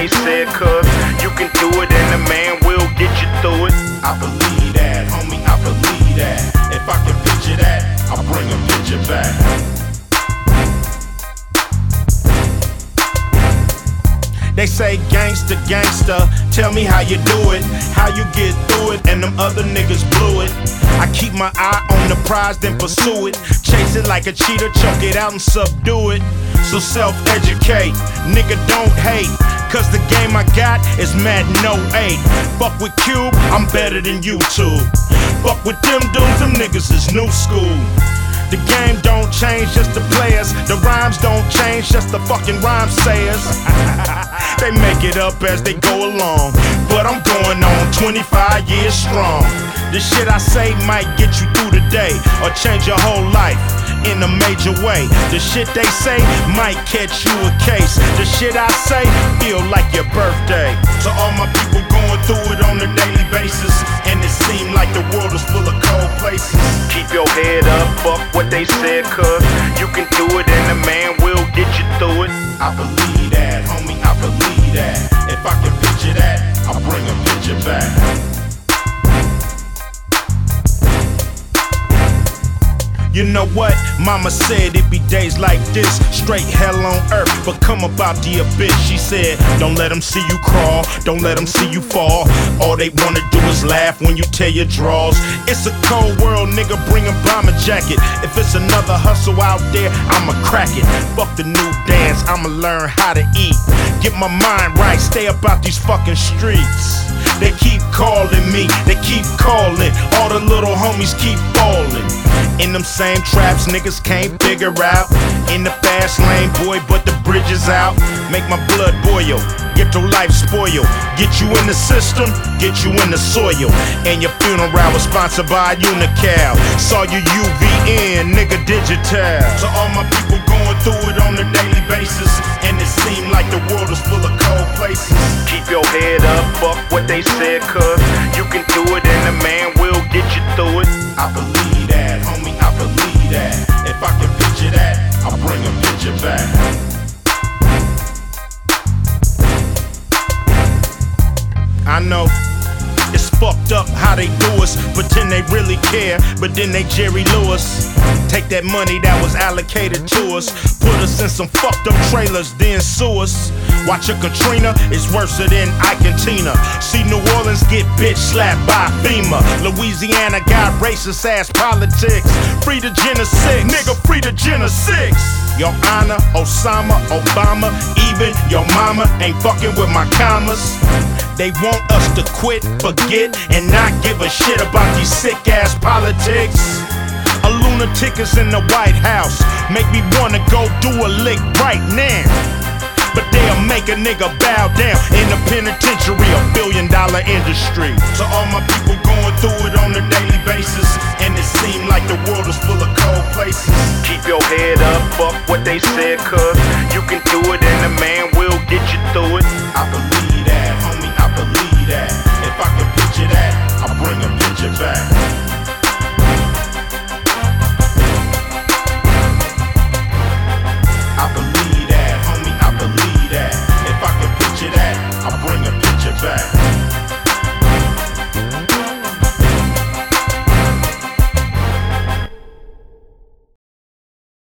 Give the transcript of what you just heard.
they said, cuz you can do it and the man will get you through it. I believe that, homie, I believe that. If I can picture that, I'll bring a picture back. They say gangsta, gangsta, tell me how you do it, how you get through it, and them other niggas blew it. I keep my eye on the prize, then pursue it. Chase it like a cheetah, choke it out and subdue it. So self-educate, nigga don't hate, cause the game I got is Madden 08. Fuck with Cube, I'm better than YouTube. Fuck with them dudes, them niggas is new school. The game don't change, just the players. The rhymes don't change, just the fucking rhyme sayers. They make it up as they go along, but I'm going on 25 years strong. The shit I say might get you through the day, or change your whole life in a major way. The shit they say might catch you a case. The shit I say feel like your birthday. To all my people going through it on a daily basis, and it seem like the world is full of cold places. Keep your head up, fuck what they said, cuz you can do it and the man will get you through it. I believe that, homie, I believe that. If I can picture that, I'll bring a picture back. You know what? Mama said it be days like this, straight hell on earth, but come about the abyss. She said, don't let them see you crawl, don't let them see you fall. All they wanna do is laugh when you tear your drawers. It's a cold world, nigga, bring a bomber jacket. If it's another hustle out there, I'ma crack it. Fuck the new dance, I'ma learn how to eat. Get my mind right, stay about these fucking streets. They keep calling me, they keep calling. All the little homies keep falling in them same traps niggas can't figure out. In the fast lane, boy, but the bridge is out. Make my blood boil, get your life spoiled. Get you in the system, get you in the soil. And your funeral was sponsored by Unical. Saw you UVN, nigga digital. To all my people going through it on a daily basis, and it seem like the world is full of cold places. Keep your head up, fuck what they said, cuz you can do it and the man will get you through it. I believe that, homie, I believe that. If I can picture that, I'll bring a picture back. I know it's fucked up how they do us, pretend they really care, but then they Jerry Lewis. Take that money that was allocated to us, put us in some fucked up trailers, then sue us. Watch a Katrina, it's worse than Ike and Tina. See New Orleans get bitch slapped by FEMA. Louisiana got racist ass politics. Free the Jenna 6, nigga, free the Jenna 6. Your Honor, Osama, Obama, even your mama ain't fucking with my commas. They want us to quit, forget, and not give a shit about these sick ass politics. A lunatic is in the White House, make me wanna go do a lick right now. But they'll make a nigga bow down in the penitentiary, $1 billion industry. To all my people going through it on a daily basis, and it seem like the world is full of cold places. Keep your head up, fuck what they said, cuz you can do